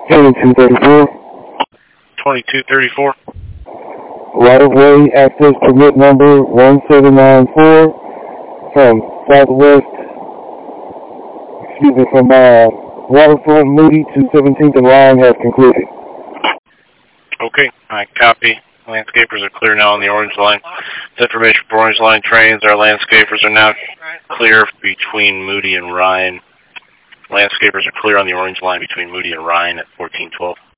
2234. 2234. Right-of-way access permit number 1794 from Waterfront Moody to 17th and Line has concluded. Okay, I copy. Landscapers are clear now on the Orange Line. This information for Orange Line trains. Our landscapers are now clear between Moody and Ryan. Landscapers are clear on the Orange Line between Moody and Ryan at 1412.